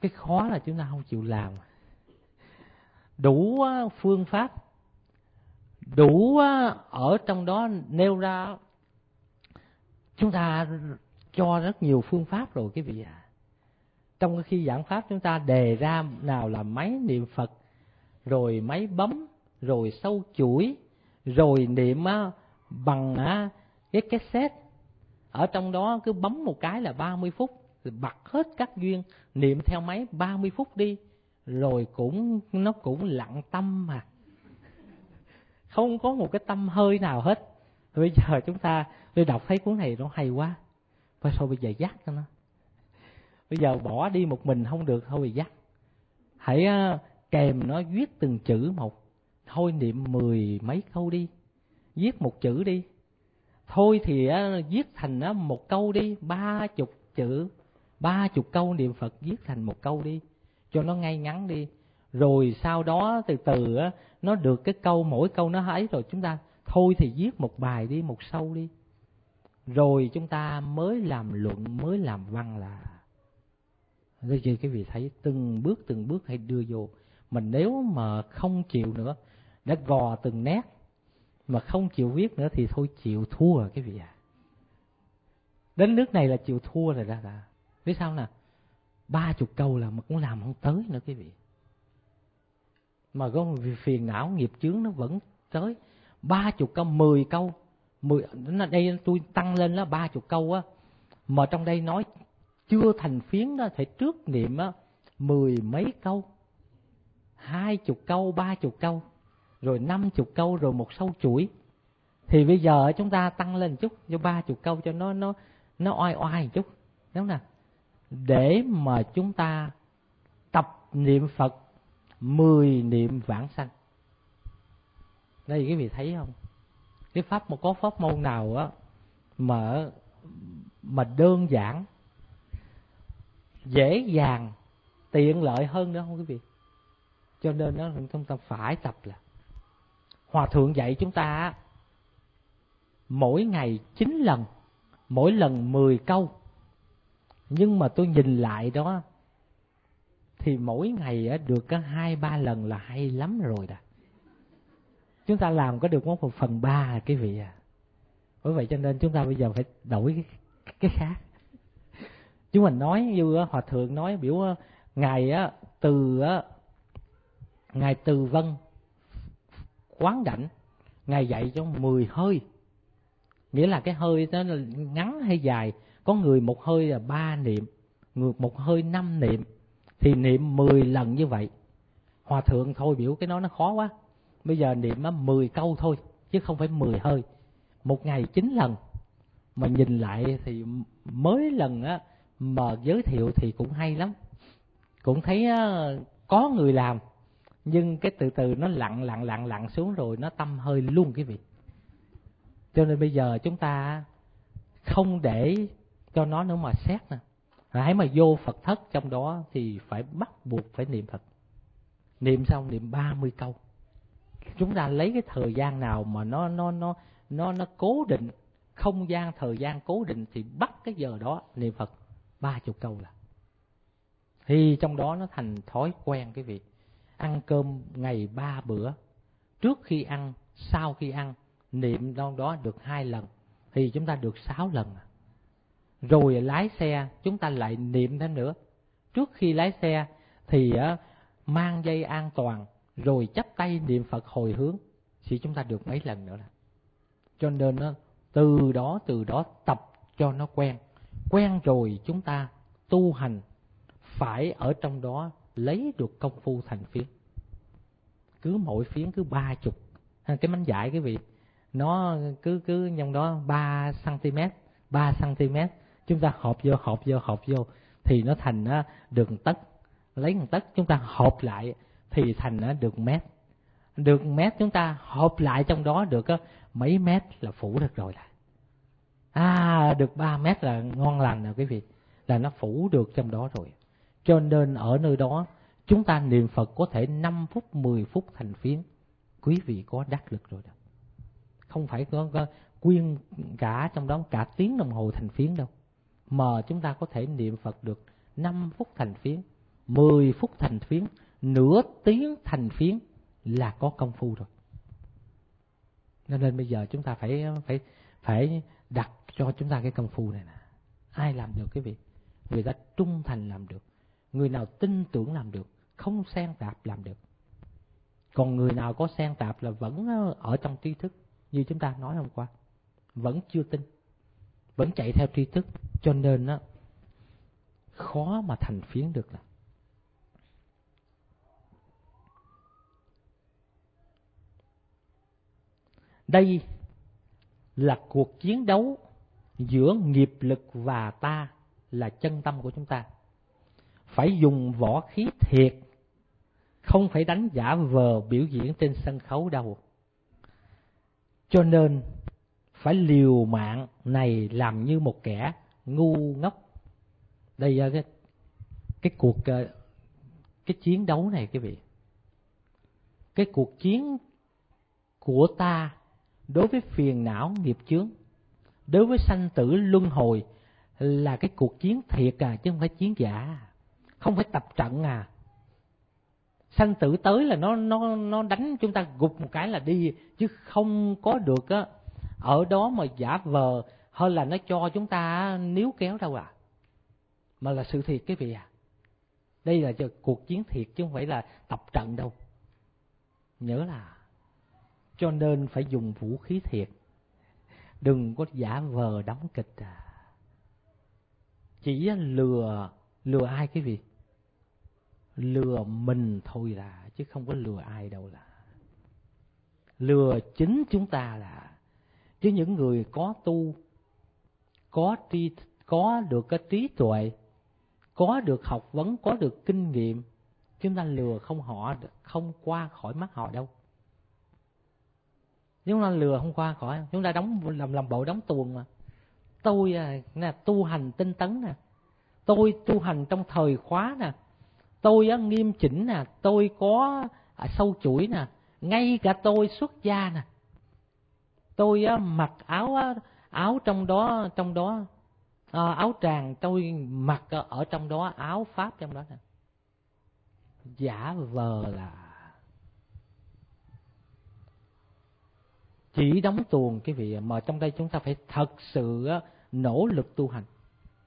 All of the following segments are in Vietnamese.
Cái khó là chúng ta không chịu làm. Đủ phương pháp, đủ ở trong đó nêu ra, chúng ta cho rất nhiều phương pháp rồi quý vị ạ. Trong khi giảng pháp chúng ta đề ra nào là máy niệm Phật, rồi máy bấm, rồi sâu chuỗi, rồi niệm bằng cái cassette. Ở trong đó cứ bấm một cái là 30 phút, rồi bật hết các duyên, niệm theo máy 30 phút đi, rồi nó cũng lặng tâm mà. Không có một cái tâm hơi nào hết. Bây giờ tôi đọc thấy cuốn này nó hay quá. Thôi bây giờ dắt cho nó. Bây giờ bỏ đi một mình không được, thôi bây dắt. Hãy kèm nó viết từng chữ một. Thôi niệm 10 mấy câu đi, viết một chữ đi. Thôi thì viết thành một câu đi, 30 chữ, 30 câu niệm Phật viết thành một câu đi, cho nó ngay ngắn đi. Rồi sau đó từ từ nó được cái câu, mỗi câu nó ấy rồi chúng ta thôi thì viết một bài đi, một sâu đi. Rồi chúng ta mới làm luận, mới làm văn là. Đây chứ quý vị thấy từng bước hãy đưa vô. Mình nếu mà không chịu nữa, đã gò từng nét mà không chịu viết nữa thì thôi chịu thua rồi quý vị ạ. Đến nước này là chịu thua rồi ra là. Biết sao nè, 30 câu là mà cũng làm không tới nữa quý vị. Mà có phiền não nghiệp chướng nó vẫn tới. 30 câu, 10 câu, đây tôi tăng lên là 30 câu á. Mà trong đây nói chưa thành phiến đó, phải trước niệm 10 mấy câu, 20 câu, 30 câu, rồi 50 câu, rồi một sâu chuỗi. Thì bây giờ chúng ta tăng lên một chút cho 30 câu cho nó oai oai một chút, đúng nè. Để mà chúng ta tập niệm Phật 10 niệm vãng sanh. Đây quý vị thấy không? Cái có pháp môn nào á mà đơn giản, dễ dàng, tiện lợi hơn nữa không quý vị? Cho nên chúng ta phải tập là Hòa Thượng dạy chúng ta mỗi ngày 9 lần, mỗi lần 10 câu. Nhưng mà tôi nhìn lại đó thì mỗi ngày được có 2-3 lần là hay lắm rồi đó. Chúng ta làm có được 1/3 quý vị à. Bởi vậy cho nên chúng ta bây giờ phải đổi cái khác. Chúng mình nói như Hòa Thượng nói biểu Ngài Từ Vân Quán Đảnh, Ngài dạy cho 10 hơi. Nghĩa là cái hơi đó là ngắn hay dài. Có người một hơi là 3 niệm, người một hơi 5 niệm. Thì niệm 10 lần như vậy. Hòa Thượng thôi biểu cái đó nó khó quá. Bây giờ niệm 10 câu thôi, chứ không phải 10 hơi. Một ngày 9 lần. Mà nhìn lại thì mới lần mà giới thiệu thì cũng hay lắm. Cũng thấy có người làm. Nhưng cái từ từ nó lặng xuống rồi nó tâm hơi luôn quý vị. Cho nên bây giờ chúng ta không để cho nó nữa mà xét nè. Hãy mà vô Phật thất trong đó thì phải bắt buộc phải niệm Phật. Niệm xong niệm 30 câu. Chúng ta lấy cái thời gian nào mà nó cố định, không gian thời gian cố định thì bắt cái giờ đó niệm Phật 30 câu là. Thì trong đó nó thành thói quen quý vị. Ăn cơm ngày 3 bữa, trước khi ăn, sau khi ăn, niệm trong đó được 2 lần thì chúng ta được 6 lần. Rồi lái xe chúng ta lại niệm thêm nữa. Trước khi lái xe thì mang dây an toàn, rồi chắp tay niệm Phật hồi hướng thì chúng ta được mấy lần nữa. Cho nên từ đó tập cho nó quen rồi chúng ta tu hành phải ở trong đó lấy được công phu thành phiến. Cứ mỗi phiến cứ 30, cái mánh giải quý vị, nó cứ trong đó 3 cm, chúng ta họp vô thì nó thành được tấc. Lấy một tấc chúng ta họp lại thì thành được mét. Được mét chúng ta họp lại trong đó được mấy mét là phủ được rồi. Được 3 mét là ngon lành rồi quý vị, là nó phủ được trong đó rồi. Cho nên ở nơi đó chúng ta niệm Phật có thể 5 phút, 10 phút thành phiến. Quý vị có đắc lực rồi đó. Không phải có quyên cả trong đó cả tiếng đồng hồ thành phiến đâu. Mà chúng ta có thể niệm Phật được 5 phút thành phiến, 10 phút thành phiến, nửa tiếng thành phiến là có công phu rồi. Nên bây giờ chúng ta phải đặt cho chúng ta cái công phu này nè. Ai làm được cái việc? Người ta trung thành làm được, người nào tin tưởng làm được, không xen tạp làm được. Còn người nào có xen tạp là vẫn ở trong tri thức, như chúng ta nói hôm qua, vẫn chưa tin, vẫn chạy theo tri thức, cho nên đó, khó mà thành phiến được. Đây là cuộc chiến đấu giữa nghiệp lực và ta, là chân tâm của chúng ta. Phải dùng võ khí thiệt, không phải đánh giả vờ biểu diễn trên sân khấu đâu. Cho nên phải liều mạng này làm như một kẻ ngu ngốc. Đây là cái chiến đấu này quý vị. Cái cuộc chiến của ta đối với phiền não nghiệp chướng, đối với sanh tử luân hồi là cái cuộc chiến thiệt à, chứ không phải chiến giả, không phải tập trận à. Sanh tử tới là nó đánh chúng ta gục một cái là đi, chứ không có được á ở đó mà giả vờ hay là nó cho chúng ta níu kéo đâu à, mà là sự thiệt quý vị à. Đây là cuộc chiến thiệt chứ không phải là tập trận đâu, nhớ là. Cho nên phải dùng vũ khí thiệt, đừng có giả vờ đóng kịch à. Chỉ lừa ai quý vị? Lừa mình thôi là, chứ không có lừa ai đâu là. Lừa chính chúng ta là. Chứ những người có tu, có được cái trí tuệ, có được học vấn, có được kinh nghiệm, chúng ta lừa không qua khỏi mắt họ đâu. Chúng ta lừa không qua khỏi, chúng ta làm bộ đóng tuồng mà. Tôi tu hành tinh tấn nè, tôi tu hành trong thời khóa nè, tôi nghiêm chỉnh nè, tôi có sâu chuỗi nè, ngay cả tôi xuất gia nè, tôi mặc áo trong đó áo tràng, tôi mặc ở trong đó áo pháp trong đó nè. Giả vờ là chỉ đóng tuồng cái vị, mà trong đây chúng ta phải thật sự nỗ lực tu hành.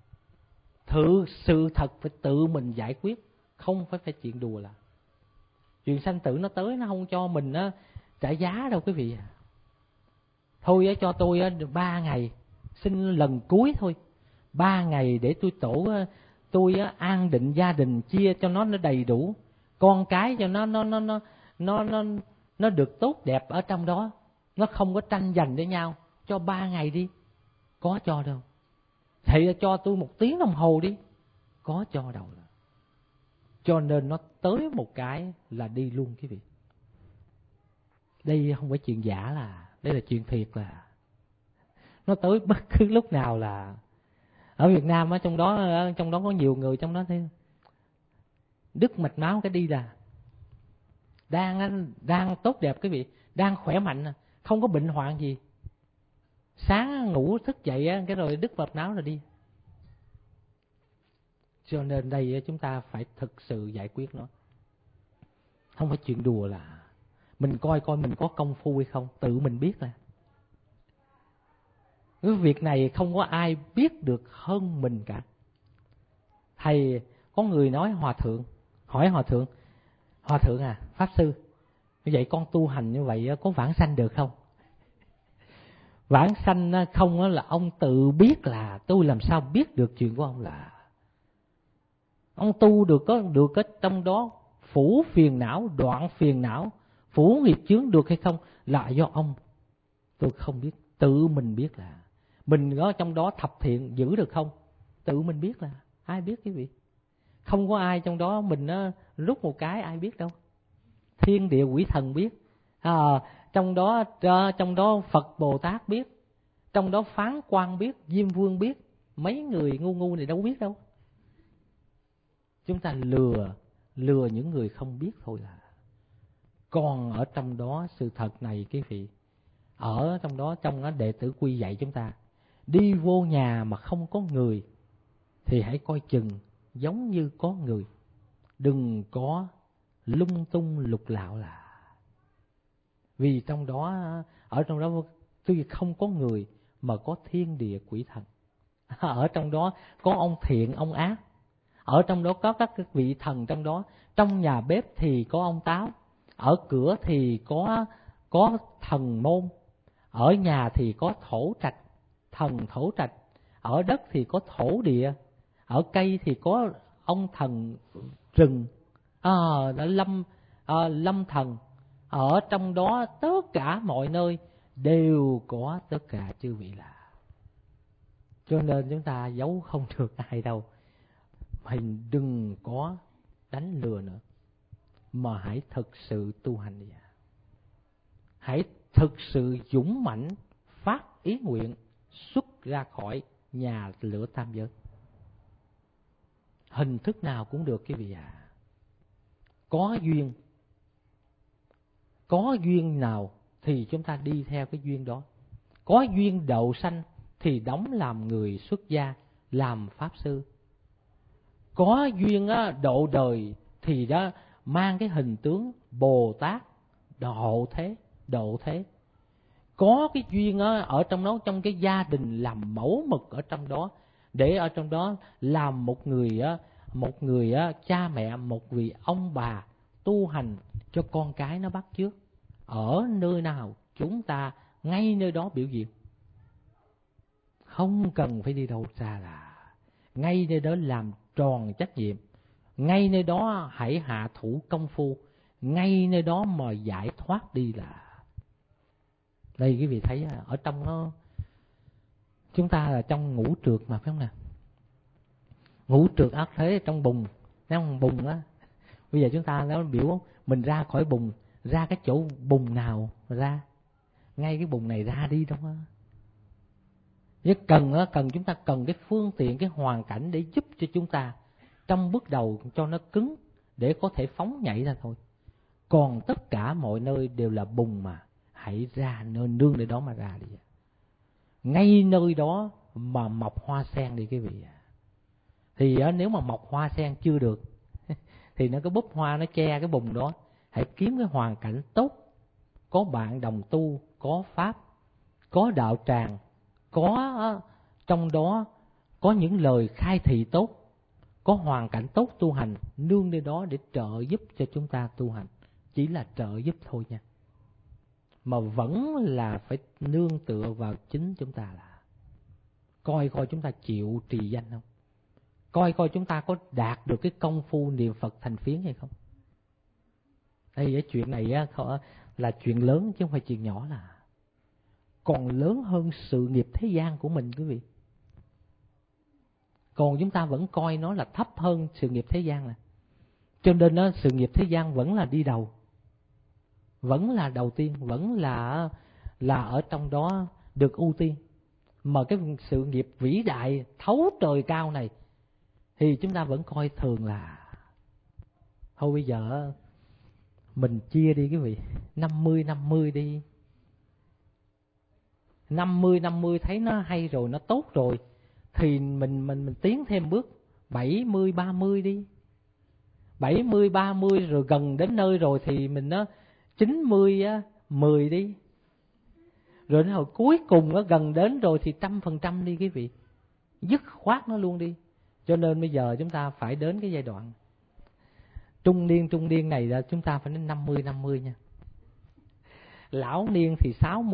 Sự thật phải tự mình giải quyết, không phải chuyện đùa là. Chuyện sanh tử nó tới, nó không cho mình trả giá đâu quý vị. Thôi cho tôi 3 ngày, xin lần cuối thôi, 3 ngày để tôi an định gia đình, chia cho nó đầy đủ, con cái cho nó được tốt đẹp ở trong đó, nó không có tranh giành với nhau, cho 3 ngày đi, có cho đâu. Thì cho tôi 1 tiếng đồng hồ đi, có cho đâu. Cho nên nó tới một cái là đi luôn quý vị. Đây không phải chuyện giả là, đây là chuyện thiệt là. Nó tới bất cứ lúc nào là. Ở Việt Nam trong đó có nhiều người trong đó thì đứt mạch máu cái đi là đang tốt đẹp quý vị, đang khỏe mạnh, không có bệnh hoạn gì. Sáng ngủ thức dậy cái rồi đứt mạch máu rồi đi. Cho nên đây chúng ta phải thực sự giải quyết nó, không phải chuyện đùa là. Mình coi mình có công phu hay không, tự mình biết là. Cái việc này không có ai biết được hơn mình cả. Thầy có người nói hỏi hòa thượng à, pháp sư, vậy con tu hành như vậy có vãng sanh được không? Vãng sanh không là ông tự biết là, tôi làm sao biết được chuyện của ông là. Ông tu được cái trong đó phủ phiền não, đoạn phiền não, phủ nghiệp chướng được hay không là do ông. Tôi không biết, tự mình biết là. Mình ở trong đó thập thiện giữ được không, tự mình biết là. Ai biết quý vị? Không có ai trong đó mình rút một cái ai biết đâu. Thiên địa quỷ thần biết, trong đó Phật Bồ Tát biết, trong đó Phán Quan biết, Diêm Vương biết, mấy người ngu này đâu biết đâu. Chúng ta lừa những người không biết thôi là. Còn ở trong đó sự thật này quý vị, ở trong đó đệ tử quy dạy chúng ta, đi vô nhà mà không có người thì hãy coi chừng giống như có người. đừng có lung tung lục lạo là. Vì trong đó, ở trong đó tuy không có người mà có thiên địa quỷ thần. Ở trong đó có ông thiện ông ác, ở trong đó có các vị thần trong đó. Trong nhà bếp thì có ông Táo, ở cửa thì có thần Môn, ở nhà thì có thổ trạch, thần thổ trạch, ở đất thì có thổ địa, ở cây thì có ông thần rừng, lâm thần. Ở trong đó tất cả mọi nơi đều có tất cả chư vị là. Cho nên chúng ta giấu không được ai đâu. Mình đừng có đánh lừa nữa, mà hãy thực sự tu hành đi. Hãy thực sự dũng mãnh phát ý nguyện xuất ra khỏi nhà lửa tam giới. Hình thức nào cũng được quý vị ạ. Có duyên nào thì chúng ta đi theo cái duyên đó. Có duyên đậu sanh thì đóng làm người xuất gia, làm pháp sư. Có duyên độ đời thì đó mang cái hình tướng Bồ Tát độ thế. Có cái duyên ở trong đó, trong cái gia đình làm mẫu mực ở trong đó, để ở trong đó làm một người cha mẹ, một vị ông bà tu hành cho con cái nó bắt chước. Ở nơi nào chúng ta ngay nơi đó biểu diễn, không cần phải đi đâu xa là ngay nơi đó làm tròn trách nhiệm, ngay nơi đó hãy hạ thủ công phu, ngay nơi đó mà giải thoát đi là. Đây quý vị thấy ở trong nó, chúng ta là trong ngũ trượt mà phải không nè? Ngũ trượt ác thế trong bùn, thấy không? Bùn á. Bây giờ chúng ta nó biểu mình ra khỏi bùn, ra cái chỗ bùn nào mà ra? Ngay cái bùn này ra đi đâu á. Chứ cần chúng ta cần cái phương tiện, cái hoàn cảnh để giúp cho chúng ta trong bước đầu cho nó cứng để có thể phóng nhảy ra thôi. Còn tất cả mọi nơi đều là bùn mà, hãy ra nương nơi đó mà ra đi. Ngay nơi đó mà mọc hoa sen đi quý vị. Thì nếu mà mọc hoa sen chưa được thì nó có búp hoa nó che cái bùn đó. Hãy kiếm cái hoàn cảnh tốt, có bạn đồng tu, có pháp, có đạo tràng, có trong đó có những lời khai thị tốt, có hoàn cảnh tốt tu hành, nương nơi đó để trợ giúp cho chúng ta tu hành. Chỉ là trợ giúp thôi nha, mà vẫn là phải nương tựa vào chính chúng ta là coi chúng ta chịu trì danh không, coi chúng ta có đạt được cái công phu niệm Phật thành phiến hay không. Đây cái chuyện này là chuyện lớn chứ không phải chuyện nhỏ, là còn lớn hơn sự nghiệp thế gian của mình quý vị. Còn chúng ta vẫn coi nó là thấp hơn sự nghiệp thế gian. Cho nên sự nghiệp thế gian vẫn là đi đầu, vẫn là đầu tiên, vẫn là ở trong đó được ưu tiên. Mà cái sự nghiệp vĩ đại thấu trời cao này thì chúng ta vẫn coi thường là. Thôi bây giờ mình chia đi quý vị, 50-50 đi. 50-50 thấy nó hay rồi, nó tốt rồi thì mình tiến thêm bước 70-30 đi. 70-30 rồi gần đến nơi rồi thì mình 90-10 đi. Rồi đến hồi cuối cùng gần đến rồi thì 100% đi quý vị. Dứt khoát nó luôn đi. Cho nên bây giờ chúng ta phải đến cái giai đoạn trung niên này là chúng ta phải đến 50-50 nha. Lão niên thì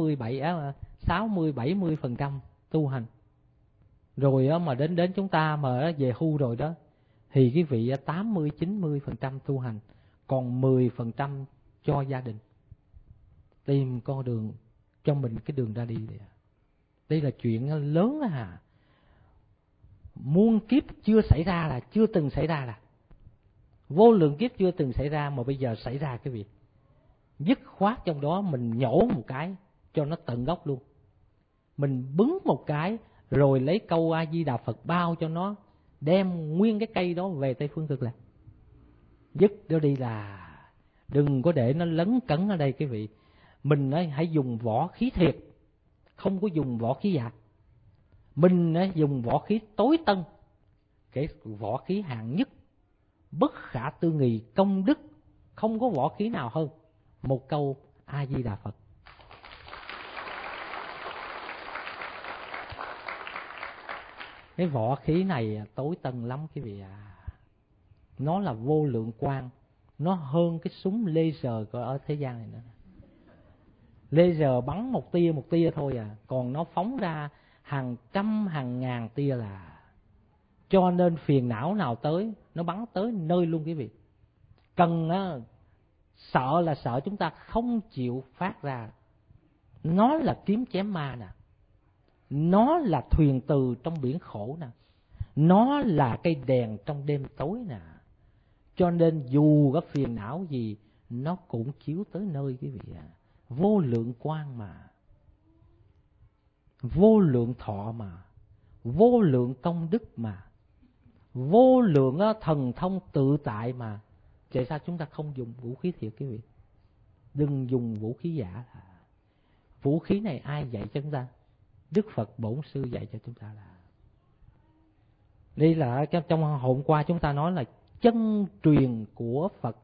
60-70% tu hành. Rồi mà đến chúng ta mà về hưu rồi đó thì cái vị 80-90% tu hành, còn 10% cho gia đình. Tìm con đường cho mình cái đường ra đi. Đây là chuyện lớn à. Muôn kiếp chưa xảy ra là chưa từng xảy ra, là vô lượng kiếp chưa từng xảy ra mà bây giờ xảy ra cái việc. Dứt khoát trong đó mình nhổ một cái cho nó tận gốc luôn. Mình bứng một cái rồi lấy câu A Di Đà Phật bao cho nó, đem nguyên cái cây đó về Tây Phương Cực Lạc. Dứt nó đi là đừng có để nó lấn cấn ở đây quý vị. Mình hãy dùng võ khí thiệt, không có dùng võ khí giả. Mình dùng võ khí tối tân, cái võ khí hạng nhất bất khả tư nghị, công đức không có võ khí nào hơn một câu A Di Đà Phật. Cái võ khí này tối tân lắm quý vị à. Nó là vô lượng quang, nó hơn cái súng laser ở thế gian này nữa. Laser bắn một tia thôi à, còn nó phóng ra hàng trăm hàng ngàn tia là. Cho nên phiền não nào tới, nó bắn tới nơi luôn quý vị. Cần á, sợ là sợ chúng ta không chịu phát ra. Nó là kiếm chém ma nè, nó là thuyền từ trong biển khổ nè, nó là cây đèn trong đêm tối nè. Cho nên dù có phiền não gì, nó cũng chiếu tới nơi quý vị ạ. Vô lượng quang mà, vô lượng thọ mà, vô lượng công đức mà, vô lượng thần thông tự tại mà. Tại sao chúng ta không dùng vũ khí thiệt quý vị? Đừng dùng vũ khí giả. Vũ khí này ai dạy cho chúng ta? Đức Phật Bổn Sư dạy cho chúng ta là. Đây là trong hôm qua chúng ta nói là chân truyền của Phật.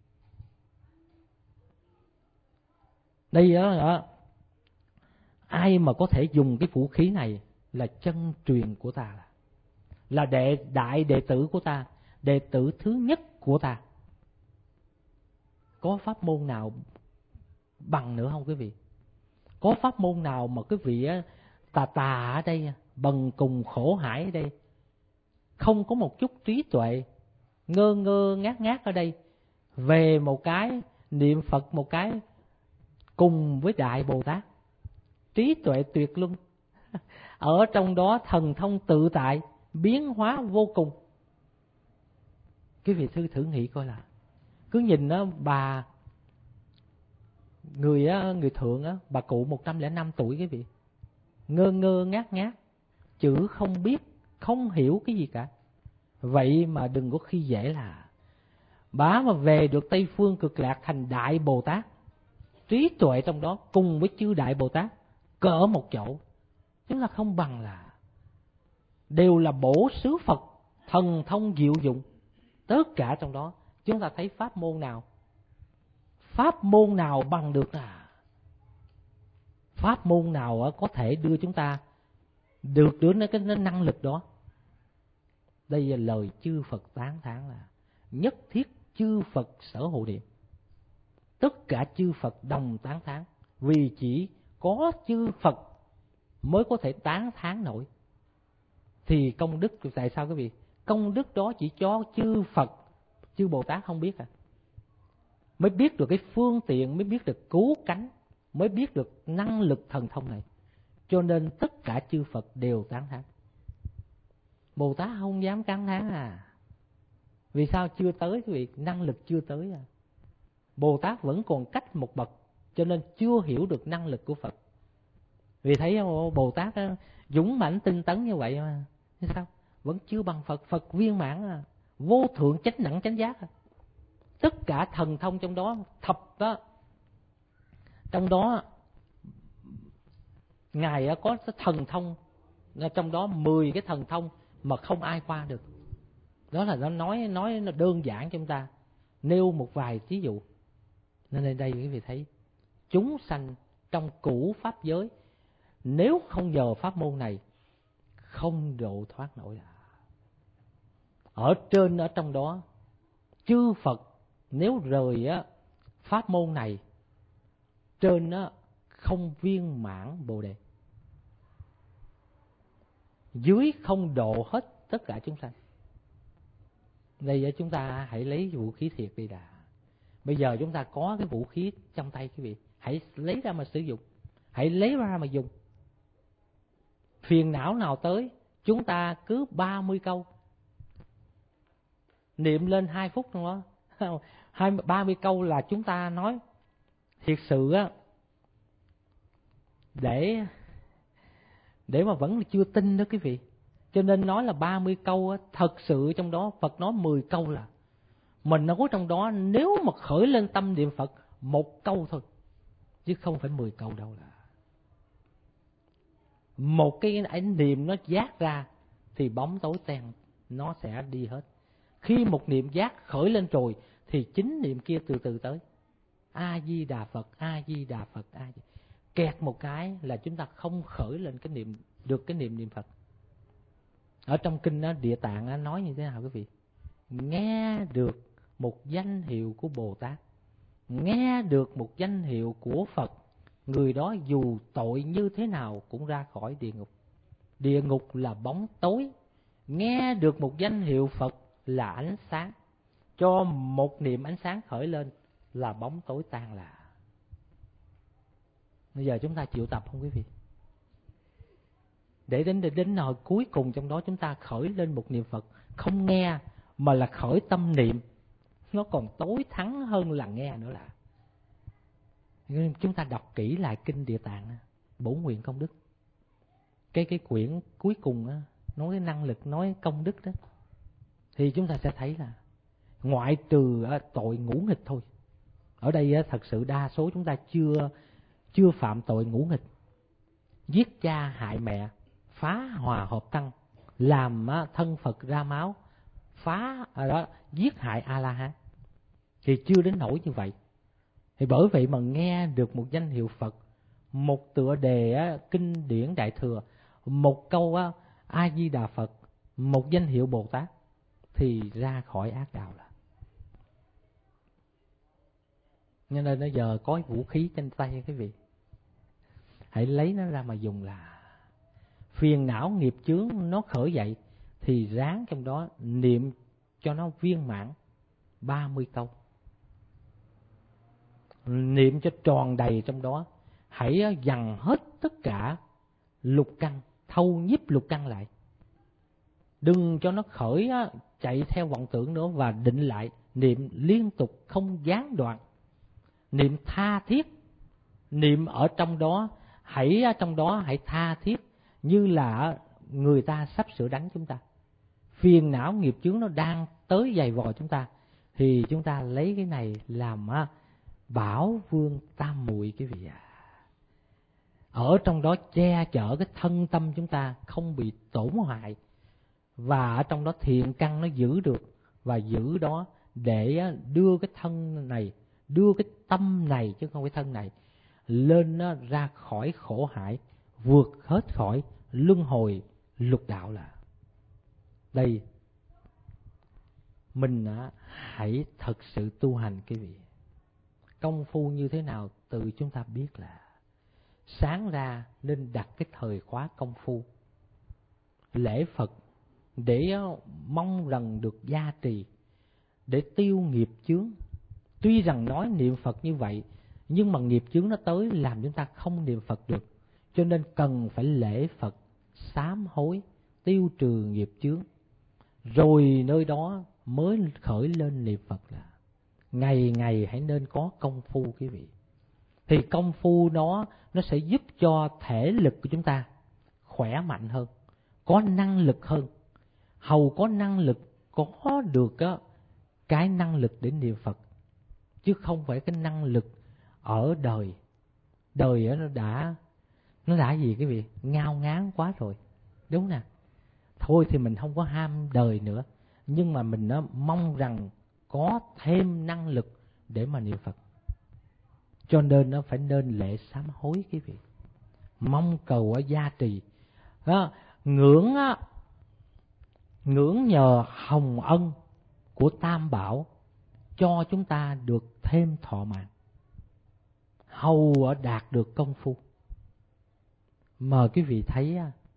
Đây đó, ai mà có thể dùng cái vũ khí này là chân truyền của ta, là đại đệ tử của ta, đệ tử thứ nhất của ta. Có pháp môn nào bằng nữa không quý vị? Có pháp môn nào mà quý vị tà ở đây, bần cùng khổ hải ở đây, không có một chút trí tuệ, ngơ ngác ở đây, về một cái niệm Phật một cái cùng với Đại Bồ Tát, trí tuệ tuyệt luân, ở trong đó thần thông tự tại, biến hóa vô cùng. Quý vị thử nghĩ coi là, cứ nhìn bà người thượng bà cụ 105 tuổi quý vị, ngơ ngác, chữ không biết, không hiểu cái gì cả. Vậy mà đừng có khi dễ là bá mà về được Tây Phương Cực Lạc thành Đại Bồ Tát, trí tuệ trong đó cùng với chư Đại Bồ Tát cỡ một chỗ. Chúng ta không bằng là đều là bổ xứ Phật, thần thông diệu dụng. Tất cả trong đó chúng ta thấy pháp môn nào bằng được à? Pháp môn nào có thể đưa chúng ta được cái năng lực đó? Đây là lời chư Phật tán thán là nhất thiết chư Phật sở hộ niệm. Tất cả chư Phật đồng tán thán, vì chỉ có chư Phật mới có thể tán thán nổi. Thì công đức, tại sao quý vị? Công đức đó chỉ cho chư Phật, chư Bồ Tát không biết à? Mới biết được cái phương tiện, mới biết được cứu cánh, mới biết được năng lực thần thông này. Cho nên tất cả chư Phật đều tán thán. Bồ Tát không dám tán thán à? Vì sao? Chưa tới quý vị, năng lực chưa tới à. Bồ Tát vẫn còn cách một bậc, cho nên chưa hiểu được năng lực của Phật. Vì thấy Bồ Tát dũng mãnh tinh tấn như vậy mà sao vẫn chưa bằng Phật. Phật viên mãn à, vô thượng chánh đẳng chánh giác à. Tất cả thần thông trong đó thập đó, trong đó Ngài có thần thông, trong đó 10 cái thần thông mà không ai qua được. Đó là nó nói nó đơn giản cho chúng ta, nêu một vài ví dụ. Nên đây quý vị thấy, chúng sanh trong cũ pháp giới nếu không nhờ pháp môn này không độ thoát nổi. Ở trên ở trong đó chư Phật nếu rời pháp môn này, trên không viên mãn Bồ Đề, dưới không độ hết tất cả chúng sanh. Đây chúng ta hãy lấy vũ khí thiệt đi đã. Bây giờ chúng ta có cái vũ khí trong tay quý vị, hãy lấy ra mà sử dụng, hãy lấy ra mà dùng. Phiền não nào tới, chúng ta cứ 30 câu niệm lên 2 phút trong đó. 30 câu là chúng ta nói thiệt sự á, để mà vẫn chưa tin đó quý vị. Cho nên nói là 30 câu á, thật sự trong đó Phật nói 10 câu là mình nói trong đó, nếu mà khởi lên tâm niệm Phật 1 câu thôi, chứ không phải 10 câu đâu. Là một cái niệm nó giác ra thì bóng tối ten nó sẽ đi hết. Khi một niệm giác khởi lên rồi thì chính niệm kia từ từ tới. A Di Đà Phật, A Di Đà Phật, A Di. Kẹt một cái là chúng ta không khởi lên cái niệm, được cái niệm Phật. Ở trong kinh đó, Địa Tạng đó, nói như thế nào quý vị? Nghe được một danh hiệu của Bồ Tát, nghe được một danh hiệu của Phật, người đó dù tội như thế nào cũng ra khỏi địa ngục. Địa ngục là bóng tối, nghe được một danh hiệu Phật là ánh sáng. Cho một niệm ánh sáng khởi lên là bóng tối tan lạc. Bây giờ chúng ta chịu tập không quý vị? Để đến hồi cuối cùng trong đó chúng ta khởi lên một niệm Phật, không nghe mà là khởi tâm niệm, nó còn tối thắng hơn là nghe nữa là. Chúng ta đọc kỹ lại kinh Địa Tạng, Bổn Nguyện Công Đức. Cái quyển cuối cùng đó, nói cái năng lực, nói công đức đó, thì chúng ta sẽ thấy là ngoại trừ tội ngũ nghịch thôi. Ở đây thật sự đa số chúng ta chưa phạm tội ngũ nghịch. Giết cha hại mẹ, phá hòa hợp tăng, làm thân Phật ra máu, giết hại A-la-hán thì chưa đến nỗi như vậy. Thì bởi vậy mà nghe được một danh hiệu Phật, một tựa đề kinh điển Đại Thừa, một câu A Di Đà Phật, một danh hiệu Bồ Tát thì ra khỏi ác đạo là. Cho nên bây giờ có vũ khí trên tay quý vị, hãy lấy nó ra mà dùng. Là phiền não nghiệp chướng nó khởi dậy thì ráng trong đó niệm cho nó viên mãn 30 câu, niệm cho tròn đầy trong đó. Hãy dằn hết tất cả lục căn, thâu nhiếp lục căn lại, đừng cho nó khởi chạy theo vọng tưởng nữa, và định lại niệm liên tục không gián đoạn, niệm tha thiết. Niệm ở trong đó, hãy tha thiết như là người ta sắp sửa đánh chúng ta, phiền não nghiệp chướng nó đang tới giày vò chúng ta, thì chúng ta lấy cái này làm bảo vương tam muội quý vị ạ. Ở trong đó che chở cái thân tâm chúng ta không bị tổn hại, và ở trong đó thiện căn nó giữ được, và giữ đó để đưa cái thân này, đưa cái tâm này chứ không phải thân này lên ra khỏi khổ hải, vượt hết khỏi luân hồi lục đạo là. Đây, mình hãy thật sự tu hành quý vị. Công phu như thế nào tự chúng ta biết là sáng ra nên đặt cái thời khóa công phu lễ Phật để mong rằng được gia trì, để tiêu nghiệp chướng. Tuy rằng nói niệm Phật như vậy, nhưng mà nghiệp chướng nó tới làm chúng ta không niệm Phật được. Cho nên cần phải lễ Phật, sám hối, tiêu trừ nghiệp chướng, rồi nơi đó mới khởi lên niệm Phật. Là ngày ngày hãy nên có công phu quý vị. Thì công phu đó nó sẽ giúp cho thể lực của chúng ta khỏe mạnh hơn, có năng lực hơn. Hầu có năng lực, có được cái năng lực để niệm Phật, chứ không phải cái năng lực ở đời. Đời nó đã gì quý vị, ngao ngán quá rồi, đúng nè. Thôi thì mình không có ham đời nữa, nhưng mà mình mong rằng có thêm năng lực để mà niệm Phật. Cho nên nó phải nên lễ sám hối quý vị, mong cầu ở gia trì, ngưỡng nhờ hồng ân của Tam Bảo cho chúng ta được thêm thọ mạng, hầu đạt được công phu. Mời quý vị thấy,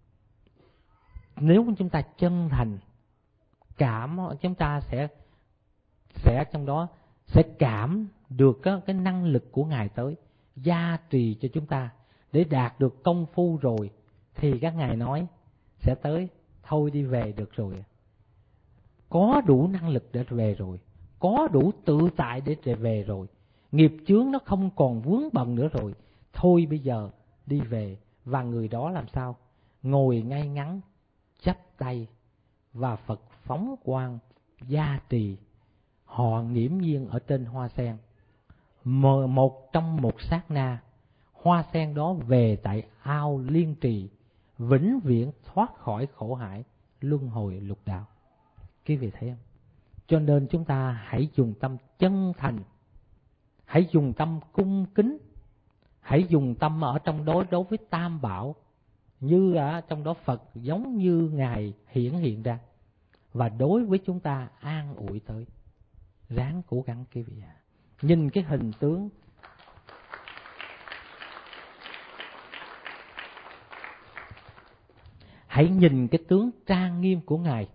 nếu chúng ta chân thành cảm, chúng ta sẽ trong đó sẽ cảm được cái năng lực của Ngài tới gia trì cho chúng ta để đạt được công phu. Rồi thì các Ngài nói sẽ tới, thôi đi về được rồi, có đủ năng lực để về rồi, có đủ tự tại để về rồi, nghiệp chướng nó không còn vướng bận nữa rồi, thôi bây giờ đi về. Và người đó làm sao? Ngồi ngay ngắn chắp tay, và Phật phóng quang gia trì, họ nghiễm nhiên ở trên hoa sen. Trong một sát na, hoa sen đó về tại ao liên trì, vĩnh viễn thoát khỏi khổ hải luân hồi lục đạo. Quý vị thấy không? Cho nên chúng ta hãy dùng tâm chân thành, hãy dùng tâm cung kính, hãy dùng tâm ở trong đó đối với Tam Bảo, như ở trong đó Phật giống như Ngài hiển hiện ra, và đối với chúng ta an ủi tới. Ráng cố gắng quý vị ạ. Nhìn cái hình tướng, hãy nhìn cái tướng trang nghiêm của Ngài.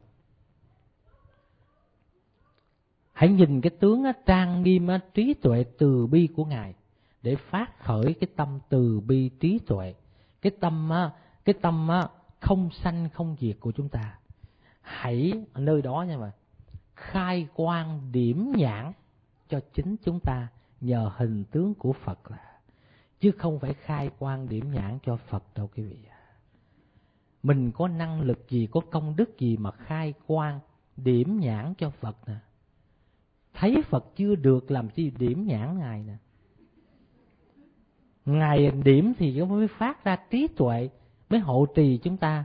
Hãy nhìn cái tướng trang nghiêm, trí tuệ từ bi của Ngài để phát khởi cái tâm từ bi trí tuệ, cái tâm không sanh không diệt của chúng ta. Hãy ở nơi đó nha mà khai quang điểm nhãn cho chính chúng ta nhờ hình tướng của Phật, là chứ không phải khai quang điểm nhãn cho Phật đâu quý vị. Mình có năng lực gì, có công đức gì mà khai quang điểm nhãn cho Phật nè. Thấy Phật chưa được làm chi điểm nhãn Ngài nè. Ngài điểm thì mới phát ra trí tuệ, mới hộ trì chúng ta.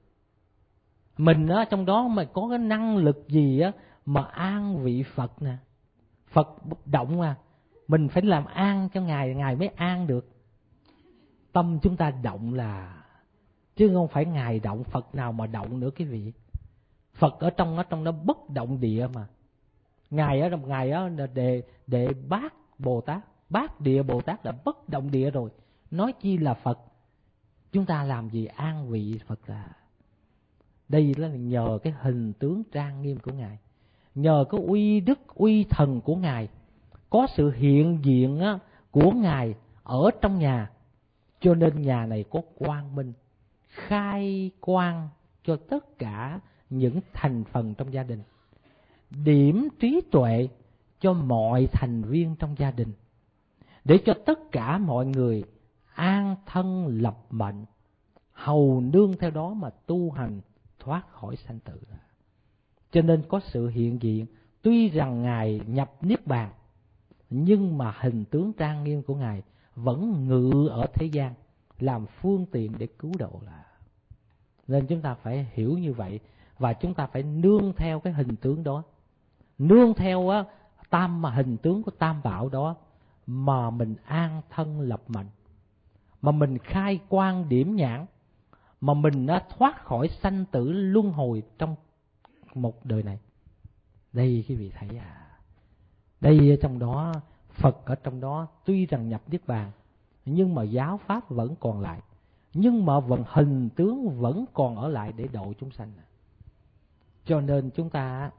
Mình ở trong đó mà có cái năng lực gì á mà an vị Phật nè. Phật động mà, mình phải làm an cho Ngài, Ngài mới an được. Tâm chúng ta động là, chứ không phải Ngài động. Phật nào mà động nữa quý vị. Phật ở trong đó bất động địa mà. Ngài ở đệ Bát Bồ Tát, Bát Địa Bồ Tát là bất động địa rồi, nói chi là Phật. Chúng ta làm gì an vị Phật à? Đây là nhờ cái hình tướng trang nghiêm của Ngài, nhờ cái uy đức uy thần của Ngài, có sự hiện diện của Ngài ở trong nhà, cho nên nhà này có quang minh, khai quang cho tất cả những thành phần trong gia đình, điểm trí tuệ cho mọi thành viên trong gia đình, để cho tất cả mọi người an thân lập mệnh, hầu nương theo đó mà tu hành thoát khỏi sanh tử. Cho nên có sự hiện diện. Tuy rằng Ngài nhập Niết Bàn, nhưng mà hình tướng trang nghiêm của Ngài vẫn ngự ở thế gian, làm phương tiện để cứu độ là. Nên chúng ta phải hiểu như vậy, và chúng ta phải nương theo cái hình tướng đó, nương theo hình tướng của Tam Bảo đó mà mình an thân lập mệnh, mà mình khai quang điểm nhãn, mà mình thoát khỏi sanh tử luân hồi trong một đời này. Đây quý vị thấy à, đây trong đó Phật ở trong đó tuy rằng nhập Niết Bàn, nhưng mà giáo pháp vẫn còn lại, nhưng mà hình tướng vẫn còn ở lại để độ chúng sanh. Cho nên chúng ta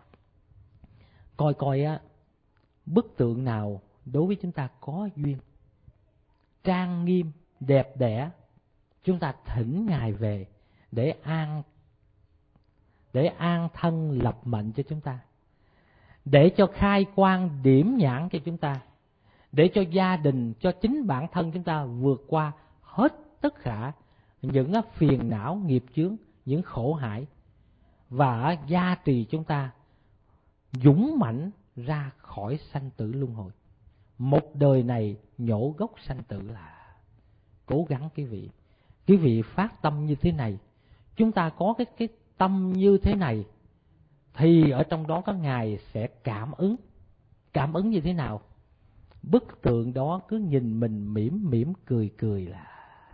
coi bức tượng nào đối với chúng ta có duyên, trang nghiêm, đẹp đẽ, chúng ta thỉnh Ngài về để an thân lập mệnh cho chúng ta, để cho khai quang điểm nhãn cho chúng ta, để cho gia đình, cho chính bản thân chúng ta vượt qua hết tất cả những phiền não, nghiệp chướng, những khổ hải, và gia trì chúng ta dũng mãnh ra khỏi sanh tử luân hồi. Một đời này nhổ gốc sanh tử là. Cố gắng quý vị phát tâm như thế này, chúng ta có cái tâm như thế này, thì ở trong đó có Ngài sẽ cảm ứng như thế nào? Bức tượng đó cứ nhìn mình mỉm cười là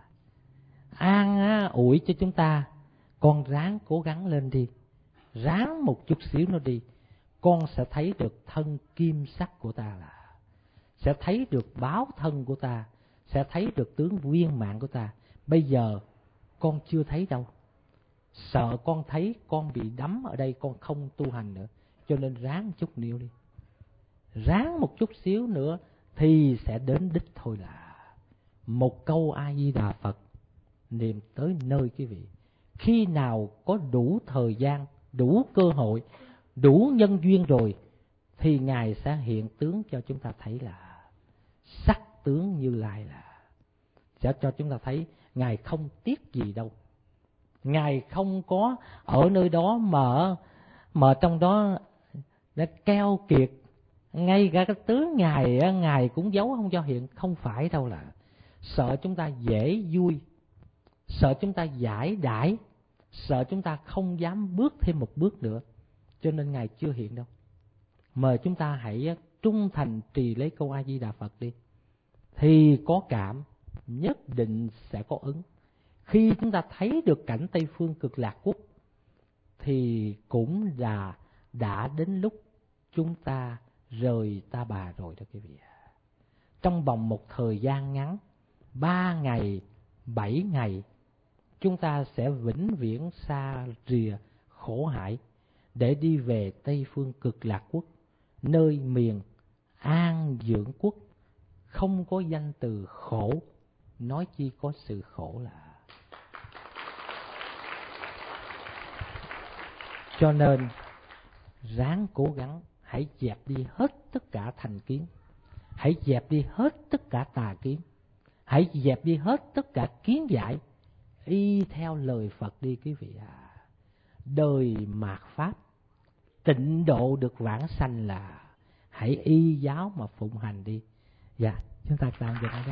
an ủi cho chúng ta. Con ráng cố gắng lên đi, ráng một chút xíu nữa đi, con sẽ thấy được thân kim sắc của ta, là sẽ thấy được báo thân của ta, sẽ thấy được tướng viên mạng của ta. Bây giờ con chưa thấy đâu, sợ con thấy con bị đắm ở đây, con không tu hành nữa. Cho nên ráng một chút níu đi, ráng một chút xíu nữa thì sẽ đến đích thôi là. Một câu A Di Đà Phật niệm tới nơi quý vị. Khi nào có đủ thời gian, đủ cơ hội, đủ nhân duyên rồi, thì Ngài sẽ hiện tướng cho chúng ta thấy là sắc tướng Như Lai, là sẽ cho chúng ta thấy Ngài không tiếc gì đâu. Ngài không có ở nơi đó mà trong đó đã keo kiệt, ngay cả cái tướng Ngài cũng giấu không cho hiện. Không phải đâu, là sợ chúng ta dễ vui, sợ chúng ta giải đãi, sợ chúng ta không dám bước thêm một bước nữa, cho nên Ngài chưa hiện đâu. Mời chúng ta hãy trung thành trì lấy câu A Di Đà Phật đi, thì có cảm nhất định sẽ có ứng. Khi chúng ta thấy được cảnh Tây Phương Cực Lạc Quốc thì cũng là đã đến lúc chúng ta rời Ta Bà rồi đó quý vị. Trong vòng một thời gian ngắn, 3 ngày, 7 ngày, chúng ta sẽ vĩnh viễn xa rìa khổ hải để đi về Tây Phương Cực Lạc Quốc, nơi miền an dưỡng quốc, không có danh từ khổ, nói chi có sự khổ là. Cho nên ráng cố gắng, hãy dẹp đi hết tất cả thành kiến, hãy dẹp đi hết tất cả tà kiến, hãy dẹp đi hết tất cả kiến giải, y theo lời Phật đi quý vị à. Đời mạt pháp, tịnh độ được vãng sanh là hãy y giáo mà phụng hành đi. Dạ, chúng ta tạm dừng ở đây.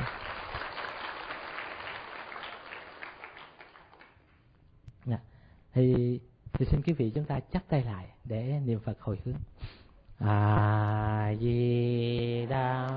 Dạ, thì xin quý vị chúng ta chắp tay lại để niệm Phật hồi hướng. A Di Đà,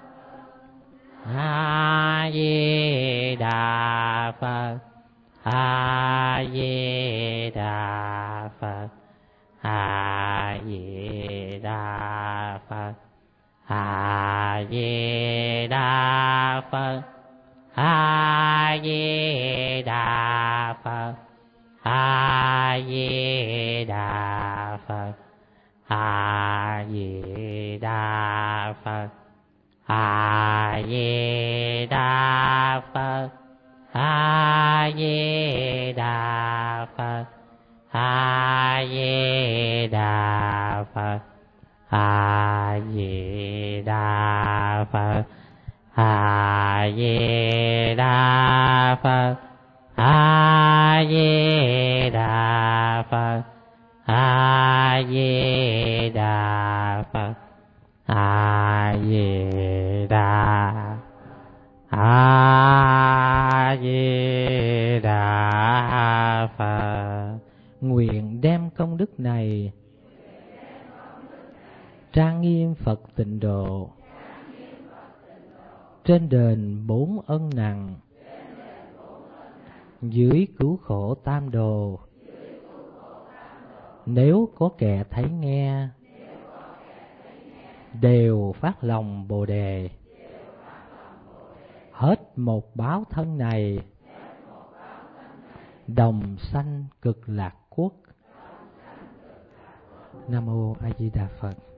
A Di Đà Phật, A Di Đà Phật, A Di Đà Phật, A Di Đà Phật, A Di Đà Phật, A Di Đà Phật, A Di Đà Phật, A Di Đà Phật, A Di Đà Phật, A Di Đà Phật, A Di Đà Phật, A Di Đà Phật, A Di Đà Phật, A Di Đà Phật, A Di Đà, A Di Đà Phật. Nguyện đem công đức này trang nghiêm Phật tịnh độ, trên đền 4 ân nặng, dưới cứu khổ tam đồ. Nếu có kẻ thấy nghe, đều phát lòng Bồ Đề. Hết một báo thân này, đồng sanh Cực Lạc Quốc. Nam mô A Di Đà Phật.